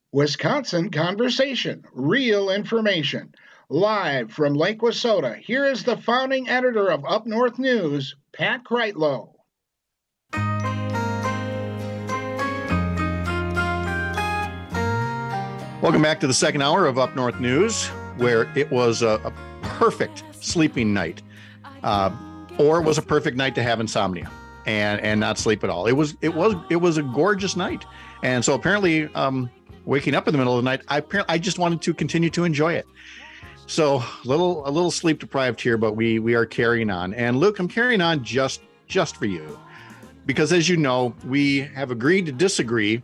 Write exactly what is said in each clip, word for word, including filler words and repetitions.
Wisconsin Conversation, real information. Live from Lake Wissota, here is the founding editor of Up North News, Pat Kreitlow. Welcome back to the second hour of Up North News, where it was a, a perfect sleeping night, uh, or it was a perfect night to have insomnia and and not sleep at all. It was it was it was a gorgeous night, and so apparently, um, waking up in the middle of the night, I I just wanted to continue to enjoy it. So a little a little sleep deprived here, but we we are carrying on. And Luke, I'm carrying on just just for you, because as you know, we have agreed to disagree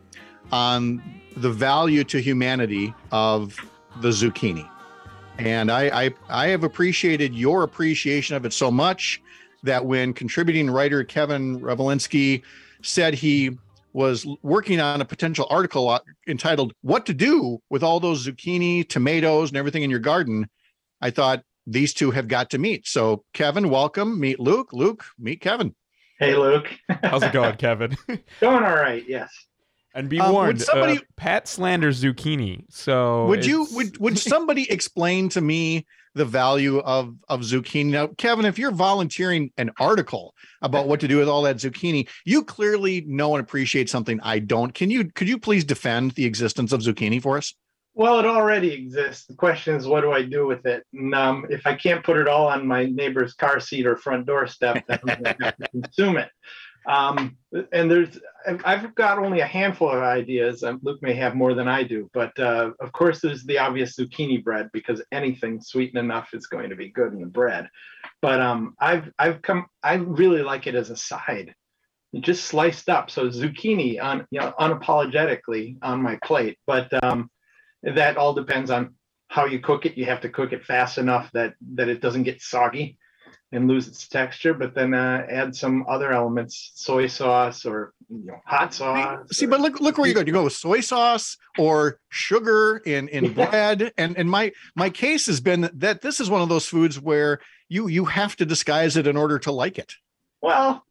on the value to humanity of the zucchini. And I, I, I have appreciated your appreciation of it so much that when contributing writer Kevin Revelinsky said he was working on a potential article entitled "What to Do with All Those Zucchini, Tomatoes, and Everything in Your Garden," I thought these two have got to meet. So Kevin, welcome. Meet Luke. Luke, meet Kevin. Hey, Luke. How's it going, Kevin? Going all right, yes. And be Um, would warned, somebody- uh, Pat slanders zucchini. So Would you it's- would would somebody explain to me the value of of zucchini? Now, Kevin, if you're volunteering an article about what to do with all that zucchini, you clearly know and appreciate something I don't. Can you could you please defend the existence of zucchini for us? Well, it already exists. The question is, what do I do with it? And um, if I can't put it all on my neighbor's car seat or front doorstep, then I'm going to have to consume it. Um, and there's, I've got only a handful of ideas. Um, Luke may have more than I do, but uh, of course there's the obvious zucchini bread, because anything sweetened enough is going to be good in the bread. But um, I've I've come, I really like it as a side, just sliced up. So zucchini on, you know, unapologetically on my plate. But um, that all depends on how you cook it. You have to cook it fast enough that that it doesn't get soggy and lose its texture, but then uh, add some other elements, soy sauce or, you know, hot sauce. See, or... but look look where you go. You go with soy sauce or sugar in, in bread. And and my my case has been that this is one of those foods where you you have to disguise it in order to like it. Well,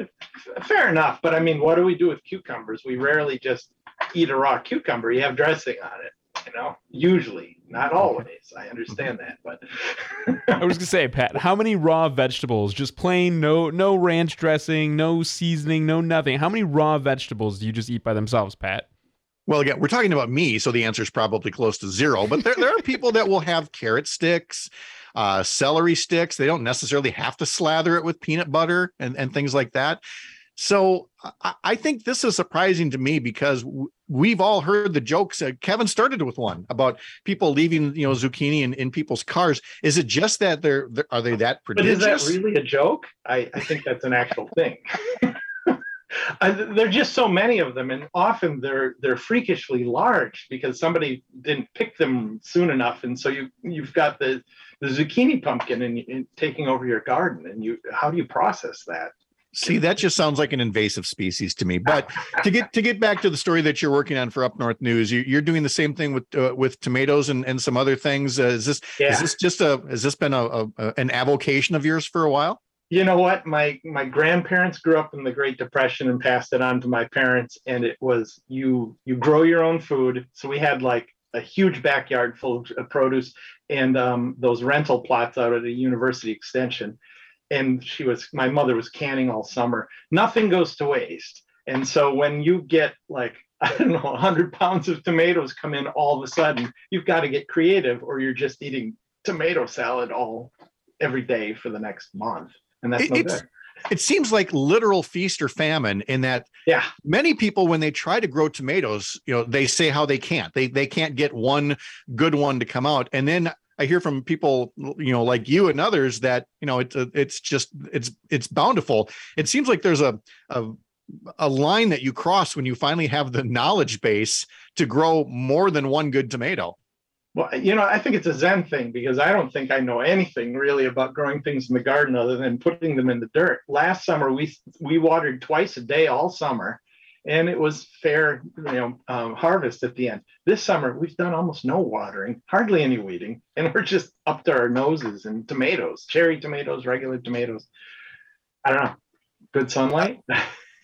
fair enough. But I mean, what do we do with cucumbers? We rarely just eat a raw cucumber. You have dressing on it. You know, usually, not always. I understand that, but I was gonna say, Pat, how many raw vegetables, just plain, no no ranch dressing, no seasoning, no nothing? How many raw vegetables do you just eat by themselves, Pat? Well, again, we're talking about me, so the answer is probably close to zero. But there, there are people that will have carrot sticks, uh, celery sticks. They don't necessarily have to slather it with peanut butter and, and things like that. So I, I think this is surprising to me, because w- we've all heard the jokes. Uh, Kevin started with one about people leaving, you know, zucchini in, in people's cars. Is it just that they're, they're are they that prodigious? But is that really a joke? I, I think that's an actual thing. I, there are just so many of them, and often they're they're freakishly large because somebody didn't pick them soon enough, and so you you've got the the zucchini pumpkin and, and taking over your garden, and you how do you process that? See, that just sounds like an invasive species to me. But to get to get back to the story that you're working on for Up North News, you, you're doing the same thing with uh, with tomatoes and, and some other things. Uh, is this Yeah. is this just a has this been a, a, a an avocation of yours for a while? You know what? My my grandparents grew up in the Great Depression and passed it on to my parents, and it was you you grow your own food. So we had like a huge backyard full of produce and um, those rental plots out at a university extension. And she was, my mother was canning all summer. Nothing goes to waste. And so when you get like, I don't know, one hundred pounds of tomatoes come in all of a sudden, you've got to get creative, or you're just eating tomato salad all every day for the next month. And that's It, no it's, good. it seems like literal feast or famine in that Yeah. many people, when they try to grow tomatoes, you know, they say how they can't. They they can't get one good one to come out. And then I hear from people, you know, like you and others that, you know, it's it's just it's it's bountiful. It seems like there's a, a a line that you cross when you finally have the knowledge base to grow more than one good tomato. Well, you know, I think it's a Zen thing, because I don't think I know anything really about growing things in the garden other than putting them in the dirt. Last summer, we we watered twice a day all summer, and it was fair, you know, um, harvest at the end. This summer, we've done almost no watering, hardly any weeding, and we're just up to our noses in tomatoes, cherry tomatoes, regular tomatoes. I don't know. Good sunlight.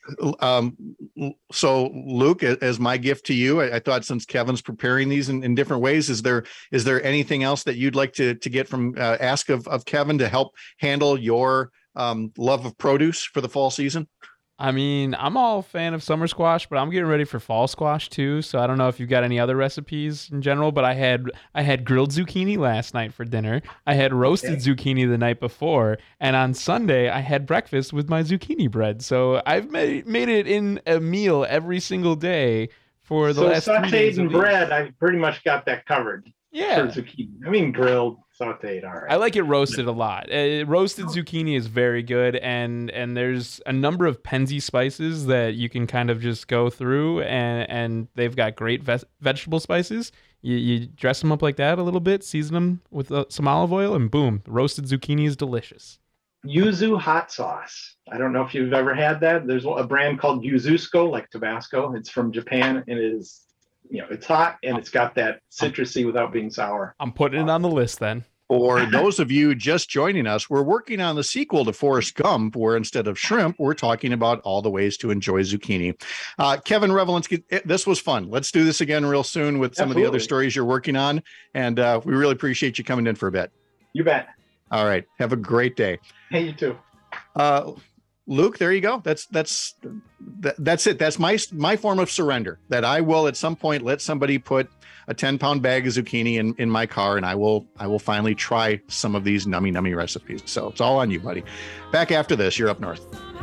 Um, so Luke, as my gift to you, I, I thought since Kevin's preparing these in, in different ways, is there is there anything else that you'd like to to get from uh, ask of, of Kevin to help handle your um, love of produce for the fall season? I mean, I'm all a fan of summer squash, but I'm getting ready for fall squash too. So I don't know if you've got any other recipes in general, but I had I had grilled zucchini last night for dinner. I had roasted okay. zucchini the night before, and on Sunday I had breakfast with my zucchini bread. So I've made made it in a meal every single day for the so last. So sauteed and bread, I pretty much got that covered. Yeah, for zucchini. I mean grilled. Sauteed, all right. I like it roasted a lot. Uh, roasted zucchini is very good, and and there's a number of Penzi spices that you can kind of just go through, and and they've got great ve- vegetable spices. You you dress them up like that a little bit, season them with uh, some olive oil, and boom, roasted zucchini is delicious. Yuzu hot sauce. I don't know if you've ever had that. There's a brand called Yuzusko, like Tabasco. It's from Japan, and it is, you know, it's hot and it's got that citrusy without being sour. I'm putting it on the list then. For those of you just joining us, we're working on the sequel to Forrest Gump, where instead of shrimp, we're talking about all the ways to enjoy zucchini. Uh, Kevin Revelinsky, this was fun. Let's do this again real soon with some Absolutely. of the other stories you're working on. And uh, we really appreciate you coming in for a bit. You bet. All right. Have a great day. Hey, you too. Uh, Luke, there you go. That's that's that, that's it. That's my my form of surrender, that I will at some point let somebody put a ten pound bag of zucchini in, in my car, and I will I will finally try some of these nummy nummy recipes. So it's all on you, buddy. Back after this, you're up north.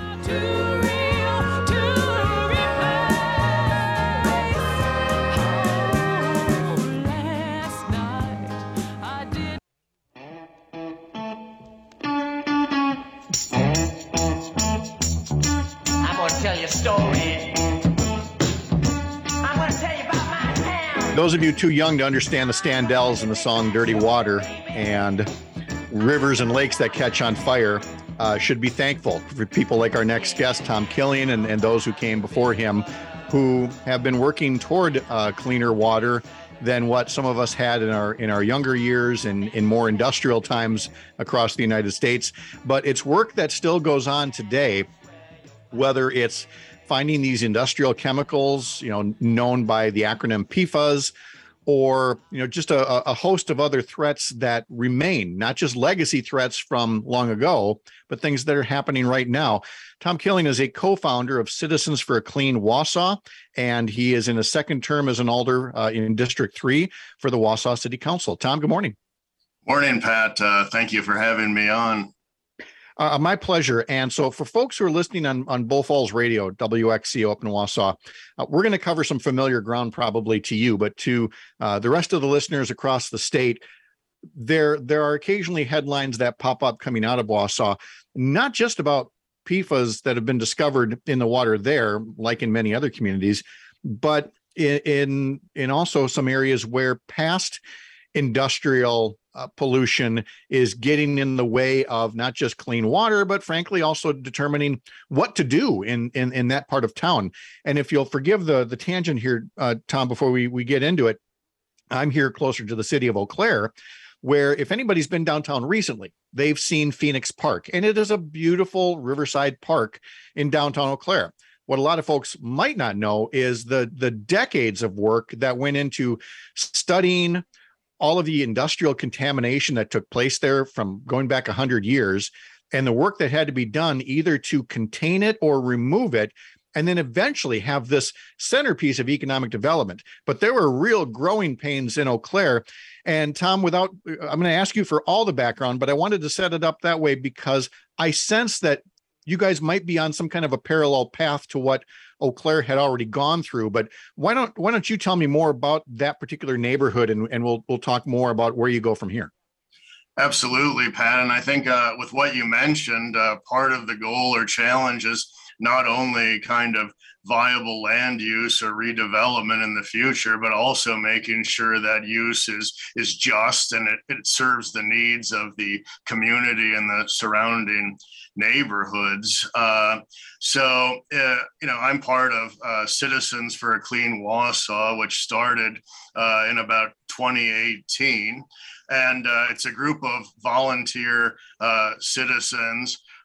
Tell you a story. I'm gonna tell you about my town. Those of you too young to understand the Standells and the song Dirty Water and rivers and lakes that catch on fire uh, should be thankful for people like our next guest, Tom Killian, and, and those who came before him who have been working toward uh, cleaner water than what some of us had in our in our younger years and in more industrial times across the United States. But it's work that still goes on today, whether it's finding these industrial chemicals, you know, known by the acronym P FAS, or, you know, just a, a host of other threats that remain, not just legacy threats from long ago, but things that are happening right now. Tom Killian is a co-founder of Citizens for a Clean Wausau, and he is in a second term as an alder uh, in District three for the Wausau City Council. Tom, good morning. Morning, Pat. Uh, thank you for having me on. Uh, my pleasure. And so for folks who are listening on, on Bull Falls Radio, W X C O up in Wausau, uh, we're going to cover some familiar ground probably to you, but to uh, the rest of the listeners across the state, there, there are occasionally headlines that pop up coming out of Wausau, not just about P FAS that have been discovered in the water there, like in many other communities, but in, in, in also some areas where past industrial Uh, pollution is getting in the way of not just clean water, but frankly also determining what to do in in, in that part of town. And if you'll forgive the the tangent here, uh, Tom, before we we get into it, I'm here closer to the city of Eau Claire, where if anybody's been downtown recently, they've seen Phoenix Park, and it is a beautiful riverside park in downtown Eau Claire. What a lot of folks might not know is the the decades of work that went into studying all of the industrial contamination that took place there from going back one hundred years, and the work that had to be done either to contain it or remove it, and then eventually have this centerpiece of economic development. But there were real growing pains in Eau Claire. And Tom, without, I'm going to ask you for all the background, but I wanted to set it up that way because I sense that you guys might be on some kind of a parallel path to what Eau Claire had already gone through. But why don't why don't you tell me more about that particular neighborhood, and, and we'll we'll talk more about where you go from here. Absolutely, Pat. And I think uh, with what you mentioned, uh, part of the goal or challenge is not only kind of viable land use or redevelopment in the future, but also making sure that use is is just and it, it serves the needs of the community and the surrounding neighborhoods. Uh, so, uh, you know, I'm part of uh, Citizens for a Clean Wausau, which started uh, in about twenty eighteen. And uh, it's a group of volunteer uh, citizens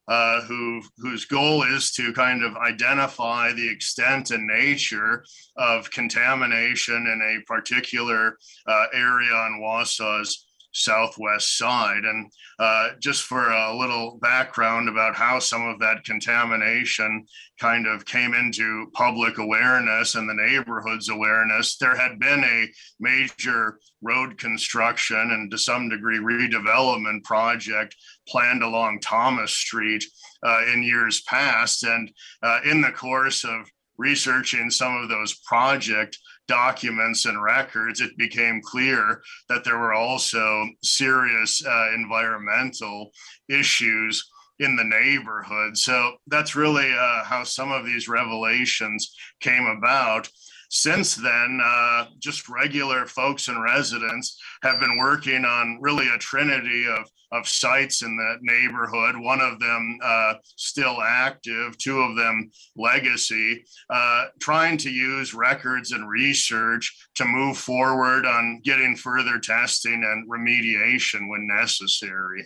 uh, who whose goal is to kind of identify the extent and nature of contamination in a particular uh, area on Wausau's southwest side. And uh, just for a little background about how some of that contamination kind of came into public awareness and the neighborhood's awareness, there had been a major road construction and to some degree redevelopment project planned along Thomas Street uh, in years past. And uh, in the course of researching some of those project documents and records, it became clear that there were also serious uh, environmental issues in the neighborhood. So that's really uh, how some of these revelations came about. Since then, uh, just regular folks and residents have been working on really a trinity of, of sites in the neighborhood, one of them uh, still active, two of them legacy, uh, trying to use records and research to move forward on getting further testing and remediation when necessary.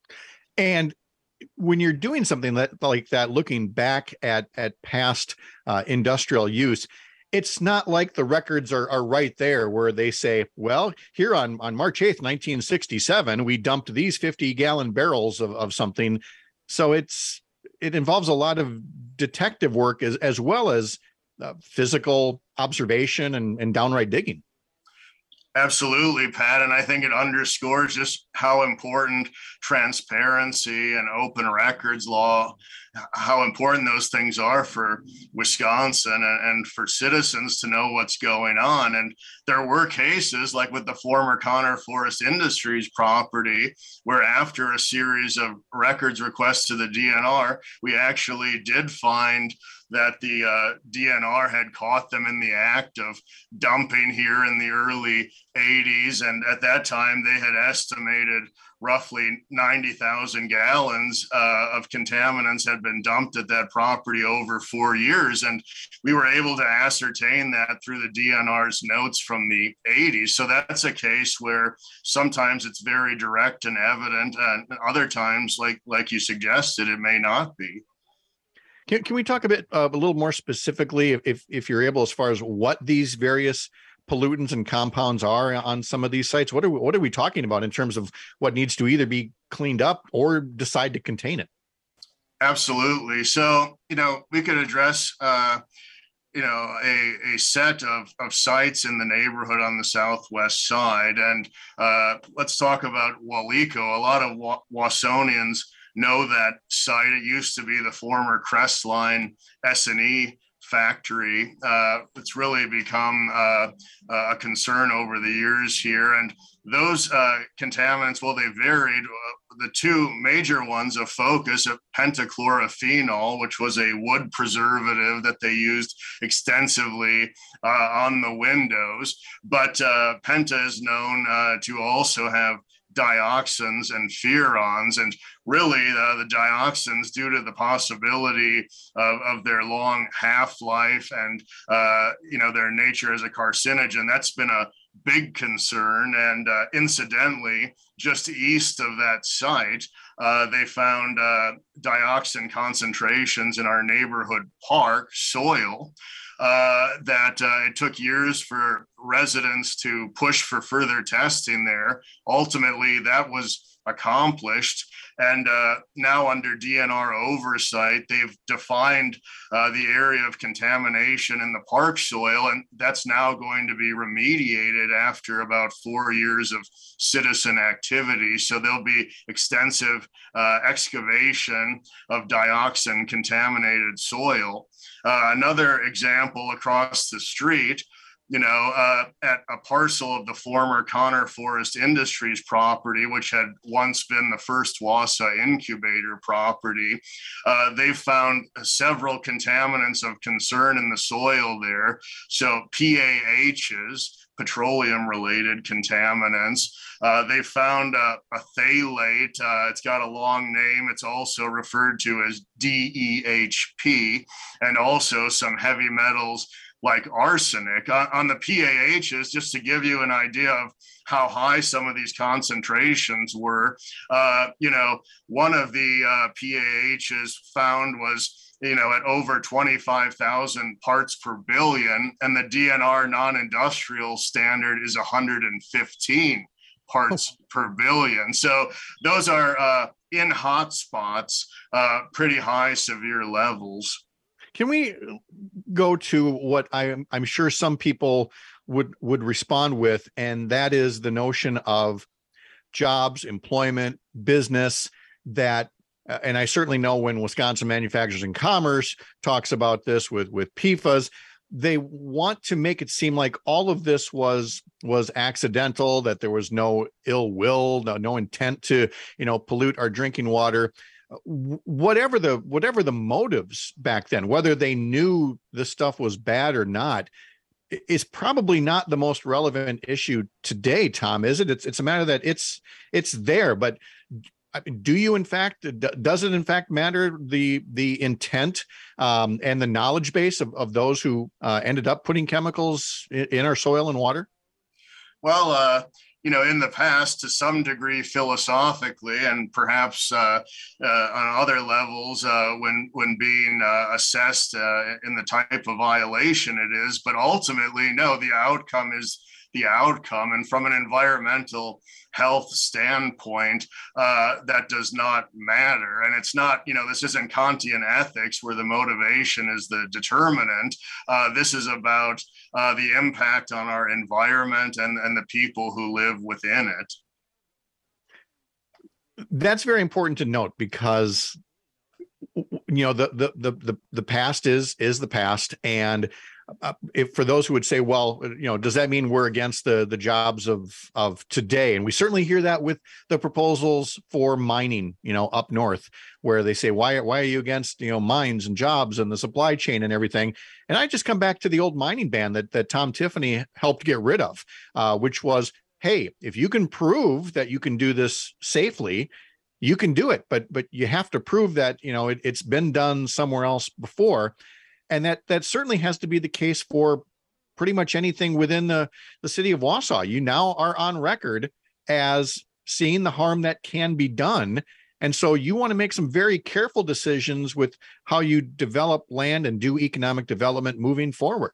And when you're doing something that like that, looking back at, at past uh, industrial use, it's not like the records are, are right there where they say, well, here on, on March eighth, nineteen sixty-seven, we dumped these fifty gallon barrels of, of something. So it's, it involves a lot of detective work as, as well as uh, physical observation and, and downright digging. Absolutely, Pat. And I think it underscores just how important transparency and open records law, how important those things are for Wisconsin and, and for citizens to know what's going on. And there were cases like with the former Connor Forest Industries property, where after a series of records requests to the D N R, we actually did find that the uh, D N R had caught them in the act of dumping here in the early eighties. And at that time, they had estimated roughly ninety thousand gallons uh, of contaminants had been dumped at that property over four years. And we were able to ascertain that through the D N R's notes from the eighties. So that's a case where sometimes it's very direct and evident, and other times, like, like you suggested, it may not be. Can, can we talk a bit, uh, a little more specifically, if, if you're able, as far as what these various pollutants and compounds are on some of these sites? What are we, what are we talking about in terms of what needs to either be cleaned up or decide to contain it? Absolutely. So, you know, we could address, uh, you know, a, a set of, of sites in the neighborhood on the southwest side. And uh, let's talk about Waleco. A lot of Wa- Wausonians know that site. It used to be the former Crestline S and E factory. Uh, it's really become uh, a concern over the years here. And those uh, contaminants, well, they varied. Uh, the two major ones of focus of pentachlorophenol, which was a wood preservative that they used extensively uh, on the windows. But uh, penta is known uh, to also have dioxins and furans, and really uh, the dioxins, due to the possibility of, of their long half-life and uh, you know, their nature as a carcinogen, that's been a big concern. And uh, incidentally, just east of that site, uh, they found uh, dioxin concentrations in our neighborhood park soil. Uh, that uh, it took years for residents to push for further testing there. Ultimately, that was accomplished. And uh, now under D N R oversight, they've defined uh, the area of contamination in the park soil, and that's now going to be remediated after about four years of citizen activity. So there'll be extensive uh, excavation of dioxin contaminated soil. Uh, another example across the street, you know, uh, at a parcel of the former Connor Forest Industries property, which had once been the first Wausa incubator property, uh, they found several contaminants of concern in the soil there. So P A Hs, petroleum-related contaminants. Uh, they found uh, a phthalate. Uh, it's got a long name. It's also referred to as D E H P, and also some heavy metals like arsenic. On, on the P A Hs, just to give you an idea of how high some of these concentrations were, uh, you know, one of the uh, P A Hs found was, you know, at over twenty-five thousand parts per billion, and the D N R non-industrial standard is one hundred fifteen parts per billion. So those are uh, in hot spots, uh, pretty high severe levels. Can we go to what I'm, I'm sure some people would would respond with, and that is the notion of jobs, employment, business, that Uh, and I certainly know when Wisconsin Manufacturers and Commerce talks about this with, with P F A S, they want to make it seem like all of this was was accidental, that there was no ill will, no, no intent to, you know, pollute our drinking water. Whatever the whatever the motives back then, whether they knew this stuff was bad or not, is probably not the most relevant issue today, Tom, is it? It's it's a matter that it's it's there, but do you, in fact, does it in fact matter the the intent um, and the knowledge base of, of those who uh, ended up putting chemicals in, in our soil and water? Well, uh, you know, in the past, to some degree, philosophically, and perhaps uh, uh, on other levels, uh, when when being uh, assessed uh, in the type of violation it is, but ultimately, no, the outcome is the outcome. And from an environmental health standpoint, uh, that does not matter. And it's not, you know, this isn't Kantian ethics where the motivation is the determinant. Uh, this is about uh, the impact on our environment and, and the people who live within it. That's very important to note, because, you know, the the the the, the past is is the past. And Uh, if for those who would say, well, you know, does that mean we're against the the jobs of of today? And we certainly hear that with the proposals for mining, you know, up north, where they say, why why are you against, you know, mines and jobs and the supply chain and everything? And I just come back to the old mining ban that that Tom Tiffany helped get rid of, uh, which was, hey, if you can prove that you can do this safely, you can do it, but but you have to prove that, you know, it, it's been done somewhere else before. And that that certainly has to be the case for pretty much anything within the, the city of Wausau. You now are on record as seeing the harm that can be done. And so you want to make some very careful decisions with how you develop land and do economic development moving forward.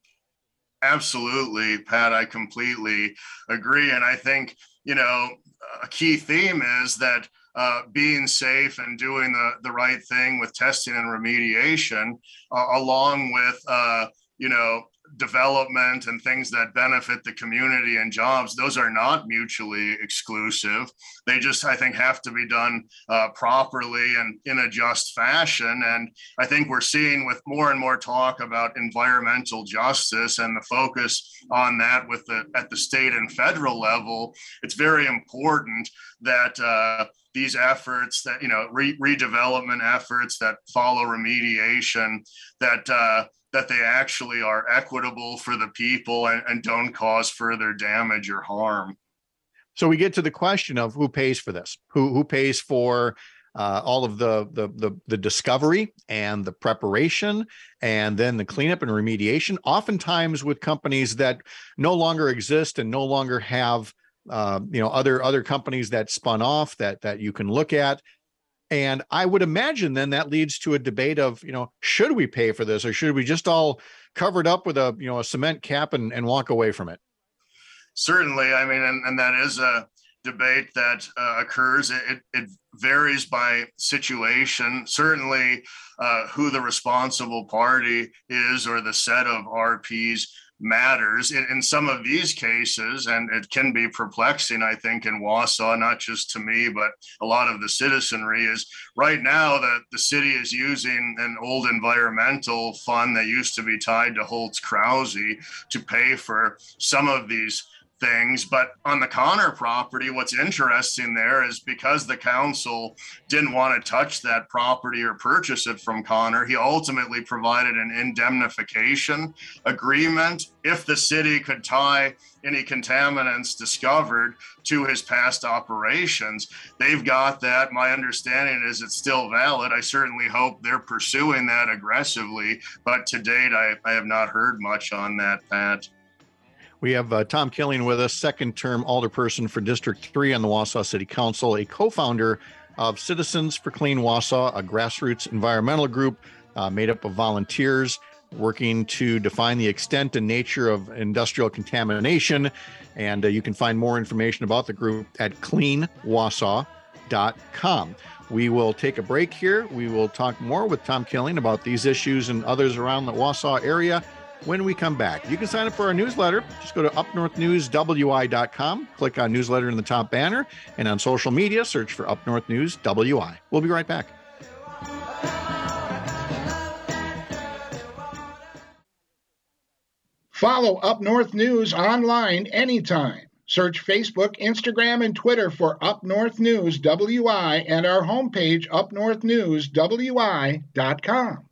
Absolutely, Pat, I completely agree. And I think, you know, a key theme is that Uh, being safe and doing the, the right thing with testing and remediation, uh, along with, uh, you know, development and things that benefit the community and jobs, those are not mutually exclusive. They just, I think, have to be done uh, properly and in a just fashion. And I think we're seeing with more and more talk about environmental justice and the focus on that with the at the state and federal level, it's very important that uh, these efforts that, you know, re- redevelopment efforts that follow remediation, that uh, that they actually are equitable for the people and, and don't cause further damage or harm. So we get to the question of who pays for this, who who pays for uh, all of the, the the the discovery and the preparation, and then the cleanup and remediation, oftentimes with companies that no longer exist and no longer have Uh, you know, other other companies that spun off that that you can look at. And I would imagine then that leads to a debate of, you know, should we pay for this, or should we just all cover it up with a, you know, a cement cap and, and walk away from it? Certainly. I mean, and, and that is a debate that uh, occurs. It, it varies by situation. Certainly uh, who the responsible party is or the set of R Ps matters in, in some of these cases, and it can be perplexing, I think, in Wausau, not just to me, but a lot of the citizenry, is right now that the city is using an old environmental fund that used to be tied to Holtz Krause to pay for some of these things. But on the Connor property, what's interesting there is because the council didn't want to touch that property or purchase it from Connor, he ultimately provided an indemnification agreement if the city could tie any contaminants discovered to his past operations. They've got that. My understanding is it's still valid. I certainly hope they're pursuing that aggressively, but to date, I, I have not heard much on that, Pat. We have uh, Tom Killian with us, second-term alderperson for District three on the Wausau City Council, a co-founder of Citizens for Clean Wausau, a grassroots environmental group uh, made up of volunteers working to define the extent and nature of industrial contamination. And uh, you can find more information about the group at clean wausau dot com. We will take a break here. We will talk more with Tom Killian about these issues and others around the Wausau area when we come back. You can sign up for our newsletter. Just go to up north news w i dot com, click on newsletter in the top banner, and on social media, search for Up North News W I. We'll be right back. Follow Up North News online anytime. Search Facebook, Instagram, and Twitter for Up North News W I and our homepage, up north news w i dot com.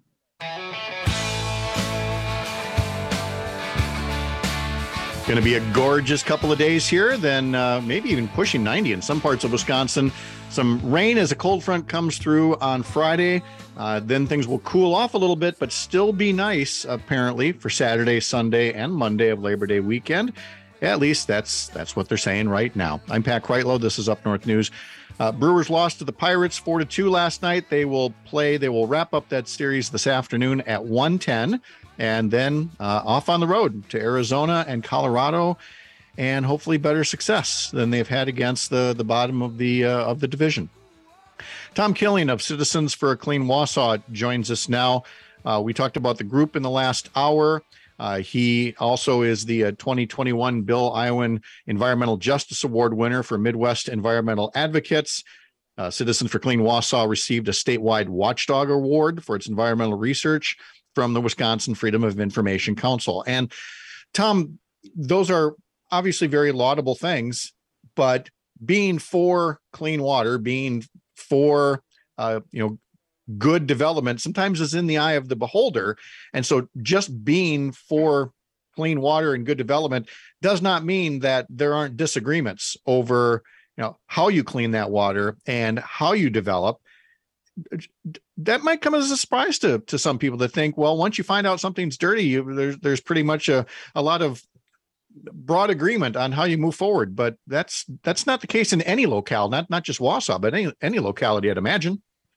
Going to be a gorgeous couple of days here, then uh, maybe even pushing ninety in some parts of Wisconsin. Some rain as a cold front comes through on Friday. Uh, then things will cool off a little bit, but still be nice, apparently, for Saturday, Sunday, and Monday of Labor Day weekend. At least that's that's what they're saying right now. I'm Pat Kreitlow. This is Up North News. Uh, Brewers lost to the Pirates four to two last night. They will play, they will wrap up that series this afternoon at one ten, and then uh, off on the road to Arizona and Colorado, and hopefully better success than they've had against the, the bottom of the uh, of the division. Tom Killian of Citizens for a Clean Wausau joins us now. Uh, we talked about the group in the last hour. Uh, he also is the uh, twenty twenty-one Bill Iowan Environmental Justice Award winner for Midwest Environmental Advocates. Uh, Citizens for Clean Wausau received a statewide Watchdog Award for its environmental research from the Wisconsin Freedom of Information Council. And Tom, those are obviously very laudable things, but being for clean water, being for uh, you know, good development sometimes is in the eye of the beholder. And so just being for clean water and good development does not mean that there aren't disagreements over, you know, how you clean that water and how you develop. That might come as a surprise to, to some people that think, well, once you find out something's dirty, you, there's, there's pretty much a, a lot of broad agreement on how you move forward. But that's that's not the case in any locale, not not just Wausau, but any, any locality, I'd imagine.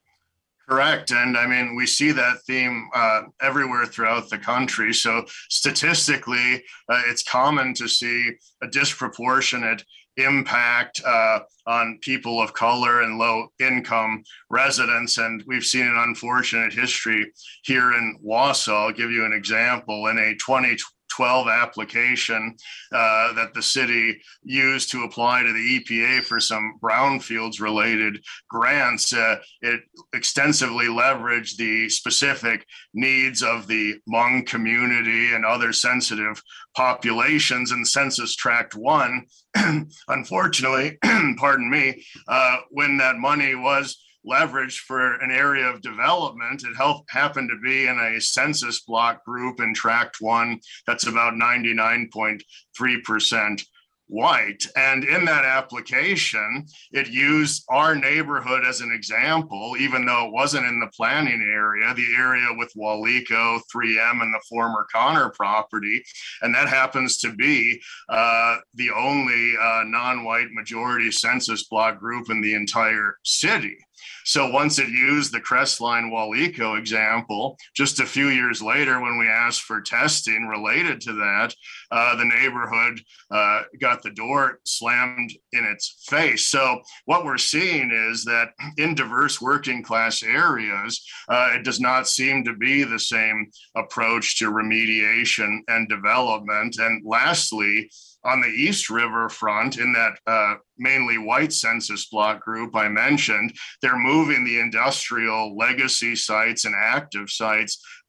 Correct. And I mean, we see that theme uh, everywhere throughout the country. So statistically, uh, it's common to see a disproportionate impact uh, on people of color and low income residents. And we've seen an unfortunate history here in Wausau. I'll give you an example. In a twenty twelve application uh, that the city used to apply to the E P A for some brownfields related grants, uh, it extensively leveraged the specific needs of the Hmong community and other sensitive populations in Census Tract one. Unfortunately, pardon me, uh, when that money was leveraged for an area of development, it helped, happened to be in a census block group in Tract one that's about ninety-nine point three percent white. And in that application, it used our neighborhood as an example, even though it wasn't in the planning area, the area with Waleco, three M, and the former Connor property. And that happens to be uh, the only uh, non-white majority census block group in the entire city. So once it used the Crestline Waleco example, just a few years later, when we asked for testing related to that, uh, the neighborhood uh, got the door slammed in its face. So what we're seeing is that in diverse working class areas, uh, it does not seem to be the same approach to remediation and development. And lastly, on the East River front, in that uh, mainly white census block group I mentioned, they're moving the industrial legacy sites and active sites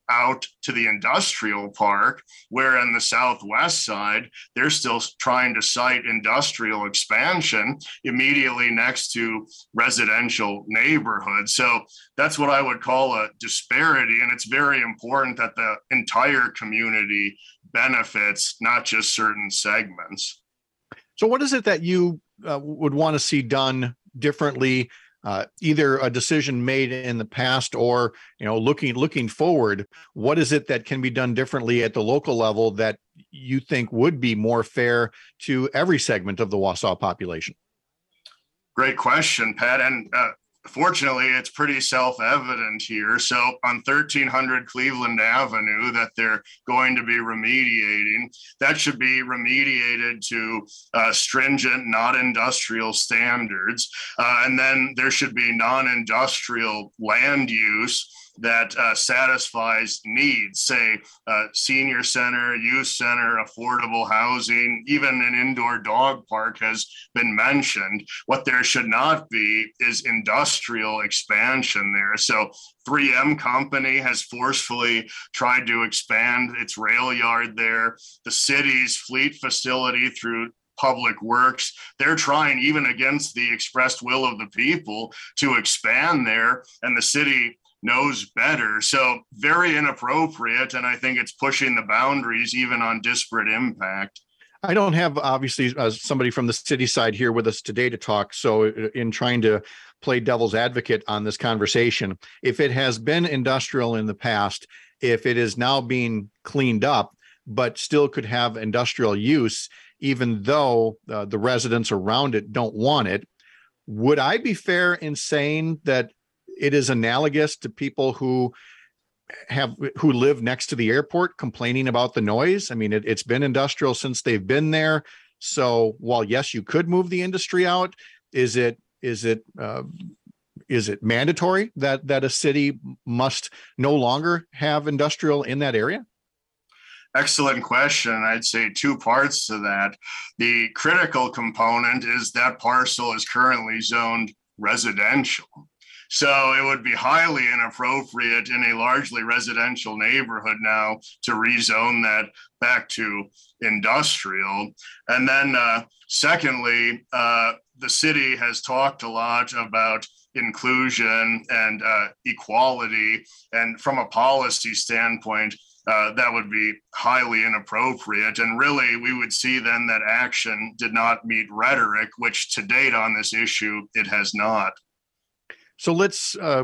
out to the industrial park, where on the southwest side, they're still trying to site industrial expansion immediately next to residential neighborhoods. So that's what I would call a disparity. And it's very important that the entire community benefits, not just certain segments. So what is it that you uh, would want to see done differently? Uh, either a decision made in the past or, you know, looking looking forward, what is it that can be done differently at the local level that you think would be more fair to every segment of the Wausau population? Great question, Pat. And uh, fortunately, it's pretty self-evident here. So on thirteen hundred Cleveland Avenue that they're going to be remediating, that should be remediated to uh, stringent, not industrial standards. Uh, and then there should be non-industrial land use that uh, satisfies needs, say uh, senior center, youth center, affordable housing, even an indoor dog park has been mentioned. What there should not be is industrial expansion there. So three M Company has forcefully tried to expand its rail yard there. The city's fleet facility through Public Works, they're trying, even against the expressed will of the people, to expand there, and the city knows better. So very inappropriate. And I think it's pushing the boundaries even on disparate impact. I don't have, obviously, uh, somebody from the city side here with us today to talk. So in trying to play devil's advocate on this conversation, if it has been industrial in the past, if it is now being cleaned up, but still could have industrial use, even though uh, the residents around it don't want it, would I be fair in saying that it is analogous to people who have who live next to the airport complaining about the noise? I mean, it, it's been industrial since they've been there. So while yes, you could move the industry out, is it is it uh, is it mandatory that that a city must no longer have industrial in that area? Excellent question. I'd say two parts to that. The critical component is that parcel is currently zoned residential. So it would be highly inappropriate in a largely residential neighborhood now to rezone that back to industrial. And then uh, secondly, uh, the city has talked a lot about inclusion and uh, equality. And from a policy standpoint, uh, that would be highly inappropriate. And really, we would see then that action did not meet rhetoric, which to date on this issue, it has not. So let's uh,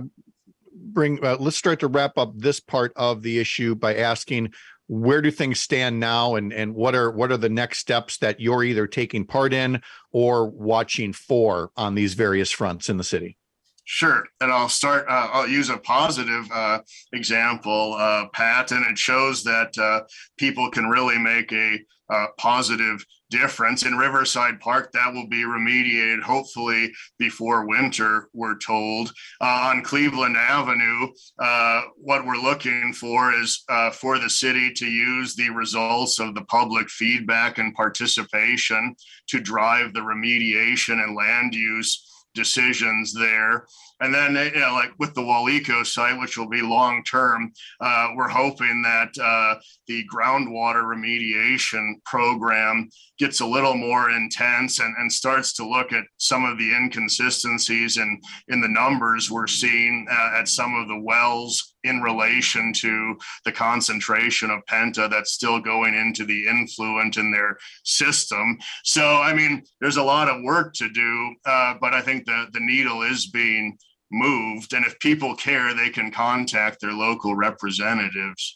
bring, uh, let's start to wrap up this part of the issue by asking, where do things stand now, and, and what are what are the next steps that you're either taking part in or watching for on these various fronts in the city? Sure. And I'll start, uh, I'll use a positive uh, example, uh, Pat, and it shows that uh, people can really make a uh, positive difference. In Riverside Park, that will be remediated hopefully before winter, we're told. Uh, on Cleveland Avenue, uh, what we're looking for is uh, for the city to use the results of the public feedback and participation to drive the remediation and land use decisions there. And then, you know, like with the Waleco site, which will be long-term, uh, we're hoping that uh, the groundwater remediation program gets a little more intense and, and starts to look at some of the inconsistencies in, in the numbers we're seeing uh, at some of the wells in relation to the concentration of penta that's still going into the influent in their system. So, I mean, there's a lot of work to do, uh, but I think the, the needle is being moved. And if people care, they can contact their local representatives.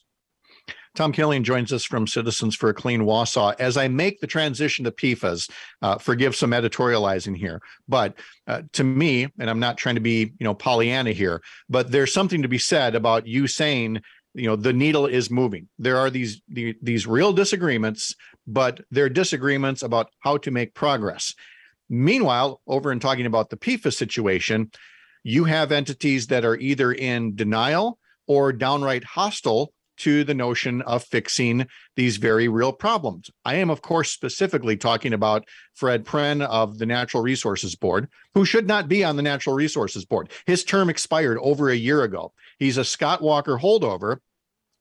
Tom Killian joins us from Citizens for a Clean Wausau. As I make the transition to P F A S, uh, forgive some editorializing here, but uh, to me, and I'm not trying to be, you know, Pollyanna here, but there's something to be said about you saying, you know, the needle is moving. There are these the, these real disagreements, but they're disagreements about how to make progress. Meanwhile, over in talking about the P F A S situation, you have entities that are either in denial or downright hostile to the notion of fixing these very real problems. I am, of course, specifically talking about Fred Pren of the Natural Resources Board, who should not be on the Natural Resources Board. His term expired over a year ago. He's a Scott Walker holdover,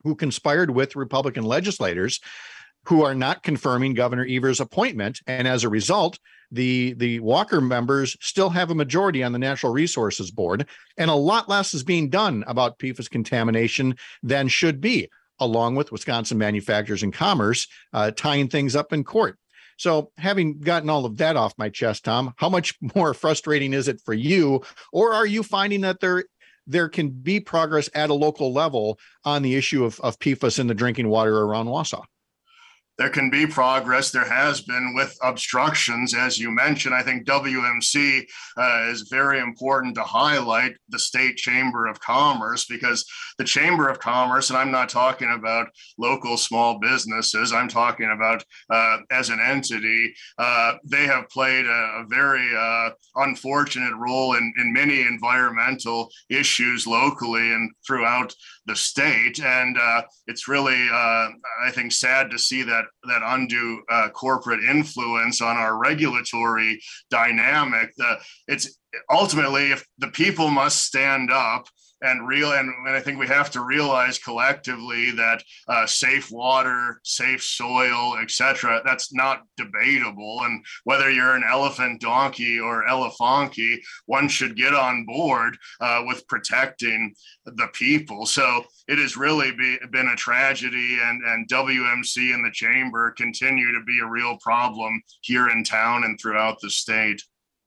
who conspired with Republican legislators who are not confirming Governor Evers' appointment. And as a result, the, the Walker members still have a majority on the Natural Resources Board, and a lot less is being done about P F A S contamination than should be, along with Wisconsin Manufacturers and Commerce uh, tying things up in court. So having gotten all of that off my chest, Tom, how much more frustrating is it for you? Or are you finding that there there can be progress at a local level on the issue of, of P F A S in the drinking water around Wausau? There can be progress. There has been with obstructions, as you mentioned. I think W M C uh, is very important to highlight the State Chamber of Commerce, because the Chamber of Commerce, and I'm not talking about local small businesses, I'm talking about uh, as an entity, uh, they have played a, a very uh, unfortunate role in, in many environmental issues locally and throughout the state. And uh, it's really, uh, I think, sad to see that that undue uh, corporate influence on our regulatory dynamic. The, it's ultimately, if the people must stand up and real, and, and I think we have to realize collectively that uh, safe water, safe soil, et cetera, that's not debatable. And whether you're an elephant, donkey, or elefanki, one should get on board uh, with protecting the people. So it has really be, been a tragedy, and, and W M C and the Chamber continue to be a real problem here in town and throughout the state.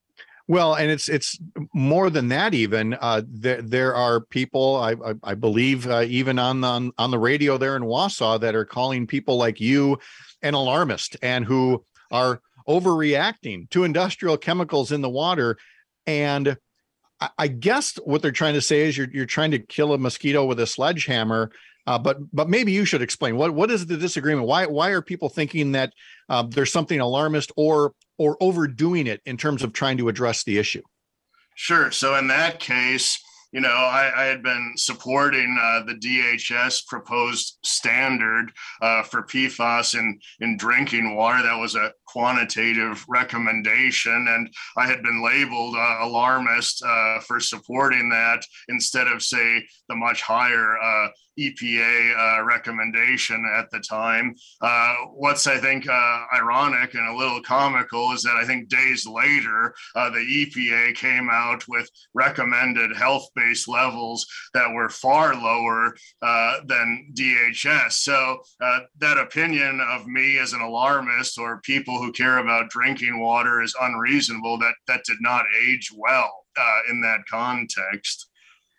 Well, and it's it's more than that. Even uh, there there are people, I I, I believe, uh, even on the on the radio there in Wausau, that are calling people like you an alarmist, and who are overreacting to industrial chemicals in the water. And I, I guess what they're trying to say is you're you're trying to kill a mosquito with a sledgehammer. Uh, but but maybe you should explain what what is the disagreement? Why why are people thinking that uh, there's something alarmist or or overdoing it in terms of trying to address the issue? Sure. So in that case, you know, I, I had been supporting uh, the D H S proposed standard uh, for P F A S in, in drinking water. That was a quantitative recommendation, and I had been labeled uh, alarmist uh, for supporting that instead of, say, the much higher uh, E P A uh, recommendation at the time. Uh, what's, I think, uh, ironic and a little comical is that I think days later, uh, the E P A came out with recommended health-based levels that were far lower uh, than D H S. So uh, that opinion of me as an alarmist or people who care about drinking water is unreasonable. That that did not age well uh, in that context.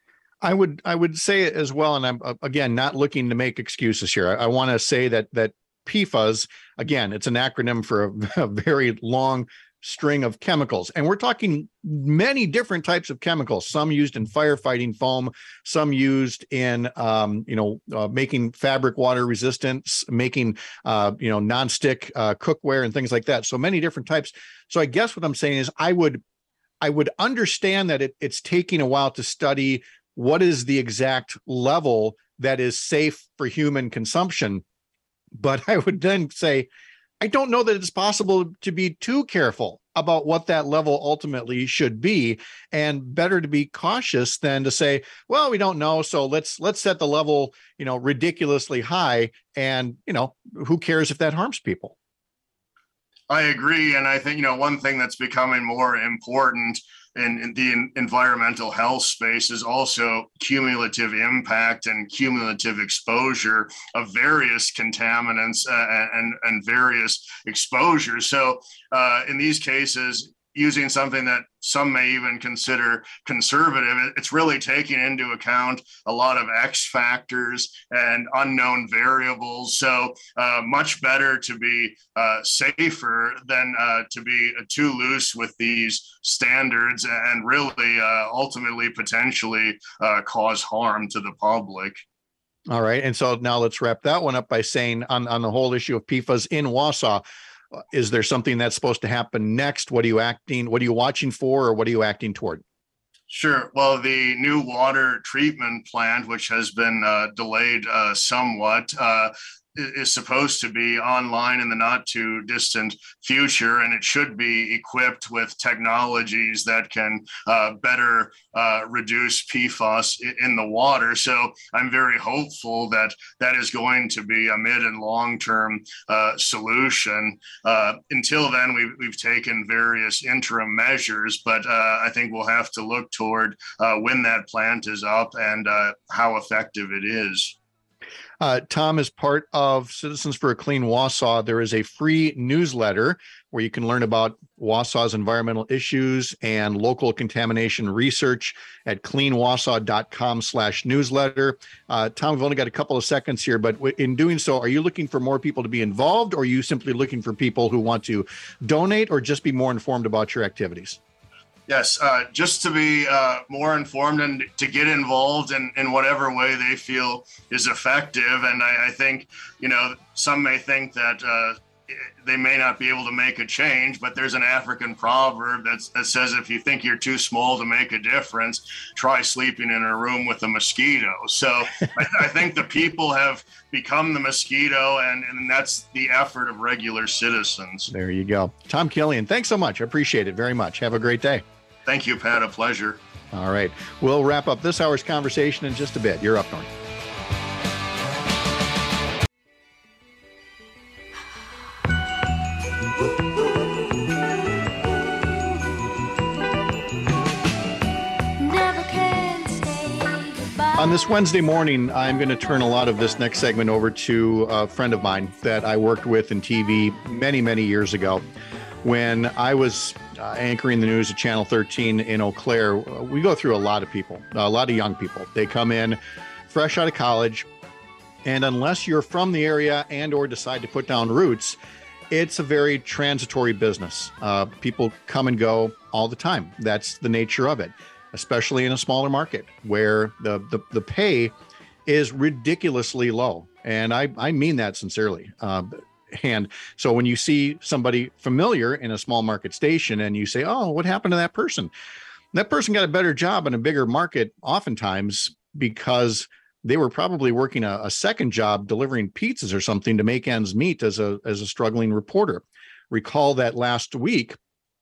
I would I would say it as well, and I'm again not looking to make excuses here. I, I want to say that that P F A S, again, it's an acronym for a, a very long string of chemicals, and we're talking many different types of chemicals. Some used in firefighting foam, some used in um, you know uh, making fabric water resistant, making uh, you know nonstick uh, cookware and things like that. So many different types. So I guess what I'm saying is I would I would understand that it, it's taking a while to study what is the exact level that is safe for human consumption. But I would then say, I don't know that it's possible to be too careful about what that level ultimately should be, and better to be cautious than to say, well, we don't know, so let's let's set the level, you know, ridiculously high, and, you know, who cares if that harms people? I agree. And I think, you know, one thing that's becoming more important in, in the in environmental health space is also cumulative impact and cumulative exposure of various contaminants uh, and, and various exposures. So uh, in these cases, using something that some may even consider conservative, it's really taking into account a lot of X factors and unknown variables. So uh, much better to be uh, safer than uh, to be too loose with these standards and really uh, ultimately potentially uh, cause harm to the public. All right. And so now let's wrap that one up by saying on, on the whole issue of P F A S in Wausau, is there something that's supposed to happen next? What are you acting? What are you watching for, or what are you acting toward? Sure. Well, the new water treatment plant, which has been uh, delayed uh, somewhat, uh, is supposed to be online in the not too distant future, and it should be equipped with technologies that can uh, better uh, reduce P FAS in the water. So I'm very hopeful that that is going to be a mid and long-term uh, solution. Uh, until then, we've, we've taken various interim measures, but uh, I think we'll have to look toward uh, when that plant is up and uh, how effective it is. Uh, Tom, as part of Citizens for a Clean Wausau, there is a free newsletter where you can learn about Wausau's environmental issues and local contamination research at cleanwausau.com slash newsletter. Uh, Tom, we've only got a couple of seconds here, but in doing so, are you looking for more people to be involved, or are you simply looking for people who want to donate or just be more informed about your activities? Yes, uh, just to be uh, more informed and to get involved in, in whatever way they feel is effective. And I, I think, you know, some may think that uh, they may not be able to make a change, but there's an African proverb that's, that says, if you think you're too small to make a difference, try sleeping in a room with a mosquito. So I, I think the people have become the mosquito, and, and that's the effort of regular citizens. There you go. Tom Killian, thanks so much. I appreciate it very much. Have a great day. Thank you, Pat. A pleasure. All right. We'll wrap up this hour's conversation in just a bit. You're up north. On this Wednesday morning, I'm going to turn a lot of this next segment over to a friend of mine that I worked with in T V many, many years ago. When I was uh, anchoring the news at Channel thirteen in Eau Claire, we go through a lot of people, a lot of young people. They come in fresh out of college, and unless you're from the area and or decide to put down roots, it's a very transitory business. Uh, people come and go all the time. That's the nature of it, especially in a smaller market where the the, the pay is ridiculously low. And I, I mean that sincerely. Uh, And so when you see somebody familiar in a small market station and you say, oh, what happened to that person? That person got a better job in a bigger market, oftentimes because they were probably working a, a second job delivering pizzas or something to make ends meet as a, as a struggling reporter. Recall that last week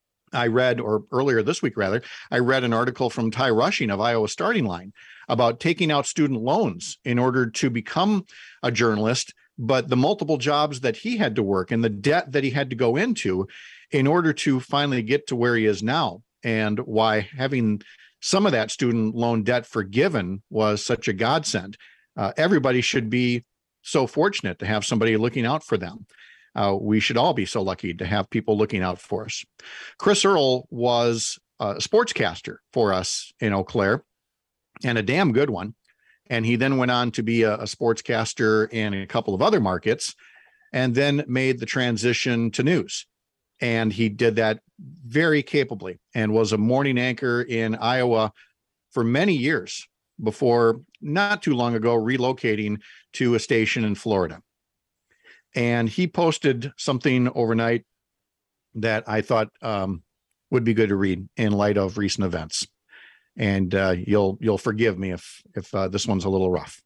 I read, or earlier this week rather, I read an article from Ty Rushing of Iowa Starting Line about taking out student loans in order to become a journalist, but the multiple jobs that he had to work and the debt that he had to go into in order to finally get to where he is now, and why having some of that student loan debt forgiven was such a godsend. Uh, everybody should be so fortunate to have somebody looking out for them. Uh, we should all be so lucky to have people looking out for us. Chris Earl was a sportscaster for us in Eau Claire, and a damn good one. And he then went on to be a, a sportscaster in a couple of other markets, and then made the transition to news. And he did that very capably and was a morning anchor in Iowa for many years before not too long ago relocating to a station in Florida. And he posted something overnight that I thought um, would be good to read in light of recent events. And uh, you'll you'll forgive me if if uh, this one's a little rough.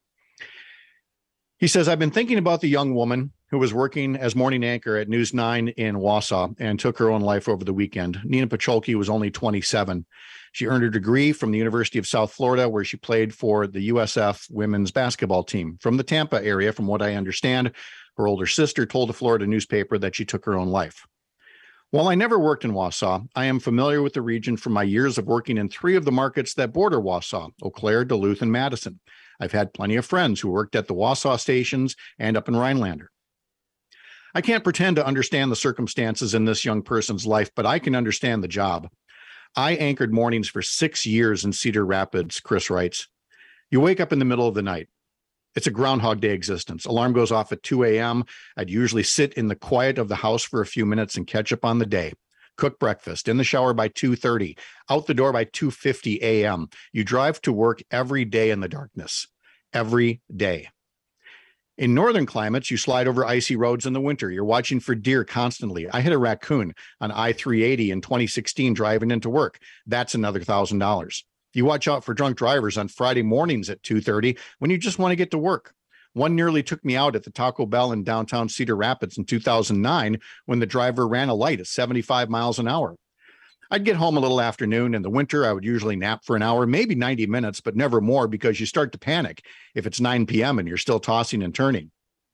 He says, I've been thinking about the young woman who was working as morning anchor at News nine in Wausau and took her own life over the weekend. Nina Pacholke was only twenty-seven. She earned her degree from the University of South Florida, where she played for the U S F women's basketball team. From the Tampa area, from what I understand, her older sister told a Florida newspaper that she took her own life. While I never worked in Wausau, I am familiar with the region from my years of working in three of the markets that border Wausau: Eau Claire, Duluth, and Madison. I've had plenty of friends who worked at the Wausau stations and up in Rhinelander. I can't pretend to understand the circumstances in this young person's life, but I can understand the job. I anchored mornings for six years in Cedar Rapids, Chris writes. You wake up in the middle of the night. It's a Groundhog Day existence. Alarm goes off at two a.m. I'd usually sit in the quiet of the house for a few minutes and catch up on the day. Cook breakfast, in the shower by two thirty, out the door by two fifty a.m. You drive to work every day in the darkness, every day. In northern climates, you slide over icy roads in the winter. You're watching for deer constantly. I hit a raccoon on I three eighty in twenty sixteen driving into work. That's another one thousand dollars. You watch out for drunk drivers on Friday mornings at two thirty when you just want to get to work. One nearly took me out at the Taco Bell in downtown Cedar Rapids in two thousand nine when the driver ran a light at seventy-five miles an hour. I'd get home a little afternoon. In the winter, I would usually nap for an hour, maybe ninety minutes, but never more, because you start to panic if it's nine p.m. and you're still tossing and turning.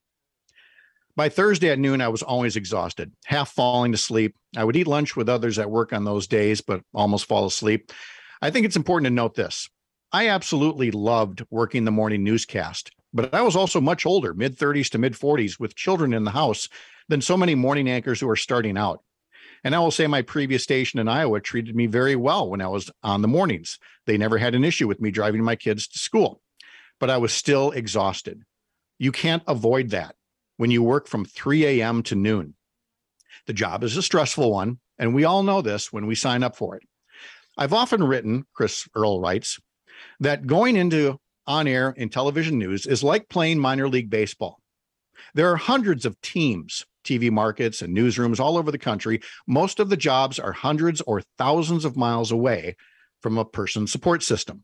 By Thursday at noon, I was always exhausted, half falling to sleep. I would eat lunch with others at work on those days, but almost fall asleep. I think it's important to note this. I absolutely loved working the morning newscast, but I was also much older, mid thirties to mid forties, with children in the house, than so many morning anchors who are starting out. And I will say my previous station in Iowa treated me very well when I was on the mornings. They never had an issue with me driving my kids to school, but I was still exhausted. You can't avoid that when you work from three a.m. to noon. The job is a stressful one, and we all know this when we sign up for it. I've often written, Chris Earl writes, that going into on-air in television news is like playing minor league baseball. There are hundreds of teams, T V markets, and newsrooms all over the country. Most of the jobs are hundreds or thousands of miles away from a person's support system.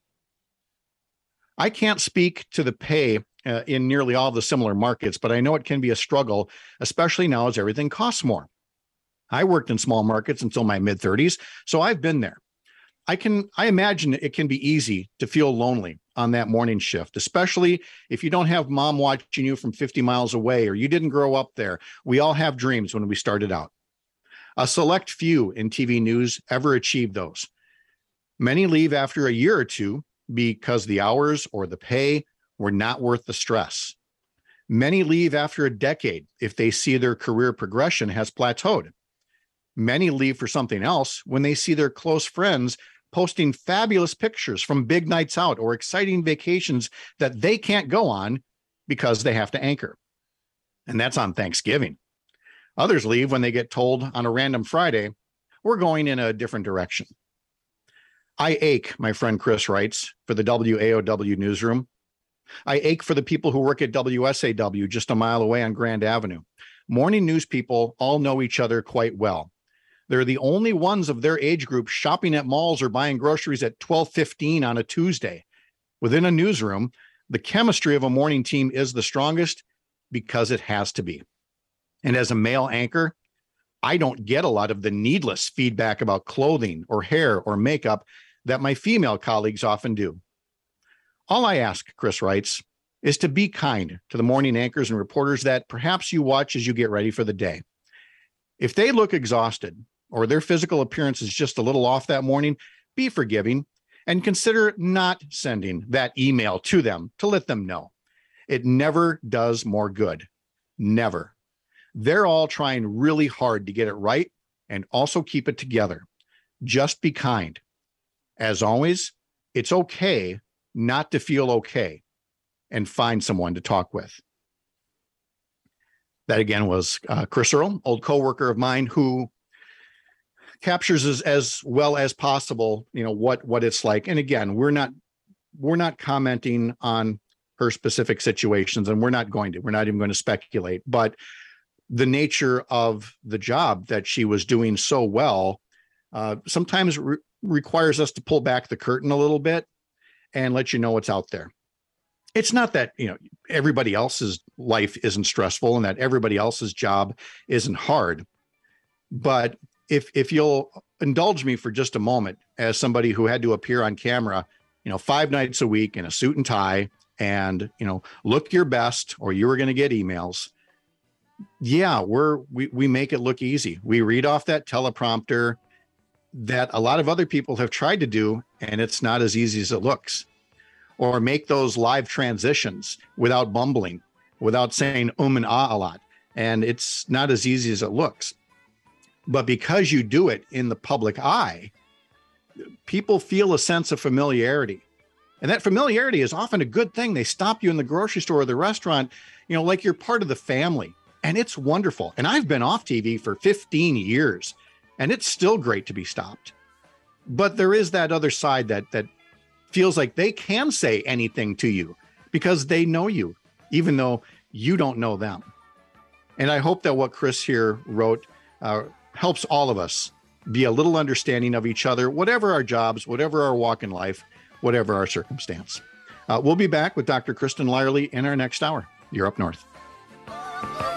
I can't speak to the pay uh, in nearly all the similar markets, but I know it can be a struggle, especially now as everything costs more. I worked in small markets until my mid-thirties, so I've been there. I can, I imagine it can be easy to feel lonely on that morning shift, especially if you don't have mom watching you from fifty miles away, or you didn't grow up there. We all have dreams when we started out. A select few in T V news ever achieve those. Many leave after a year or two because the hours or the pay were not worth the stress. Many leave after a decade if they see their career progression has plateaued. Many leave for something else when they see their close friends posting fabulous pictures from big nights out or exciting vacations that they can't go on because they have to anchor. And that's on Thanksgiving. Others leave when they get told on a random Friday, we're going in a different direction. I ache, my friend Chris writes, for the W A O W newsroom. I ache for the people who work at W S A W just a mile away on Grand Avenue. Morning news people all know each other quite well. They're the only ones of their age group shopping at malls or buying groceries at twelve fifteen on a Tuesday. Within a newsroom, the chemistry of a morning team is the strongest because it has to be. And as a male anchor, I don't get a lot of the needless feedback about clothing or hair or makeup that my female colleagues often do. All I ask, Chris writes, is to be kind to the morning anchors and reporters that perhaps you watch as you get ready for the day. If they look exhausted, or their physical appearance is just a little off that morning, be forgiving and consider not sending that email to them to let them know. It never does more good. Never. They're all trying really hard to get it right and also keep it together. Just be kind. As always, it's okay not to feel okay, and find someone to talk with. That again was uh, Chris Earl, old coworker of mine, who captures as, as well as possible, you know, what, what it's like. And again, we're not, we're not commenting on her specific situations, and we're not going to, we're not even going to speculate, but the nature of the job that she was doing so well, uh, sometimes re- requires us to pull back the curtain a little bit and let you know what's out there. It's not that, you know, everybody else's life isn't stressful and that everybody else's job isn't hard. But if if you'll indulge me for just a moment, as somebody who had to appear on camera, you know, five nights a week in a suit and tie and, you know, look your best or you were going to get emails. Yeah, we're we we make it look easy. We read off that teleprompter that a lot of other people have tried to do, and it's not as easy as it looks. Or make those live transitions without bumbling, without saying um and ah a lot. And it's not as easy as it looks. But because you do it in the public eye, people feel a sense of familiarity. And that familiarity is often a good thing. They stop you in the grocery store or the restaurant, you know, like you're part of the family. And it's wonderful. And I've been off T V for fifteen years, and it's still great to be stopped. But there is that other side that that feels like they can say anything to you because they know you, even though you don't know them. And I hope that what Chris here wrote uh, helps all of us be a little understanding of each other, whatever our jobs, whatever our walk in life, whatever our circumstance. Uh, we'll be back with Doctor Kristen Lyerly in our next hour. You're up north.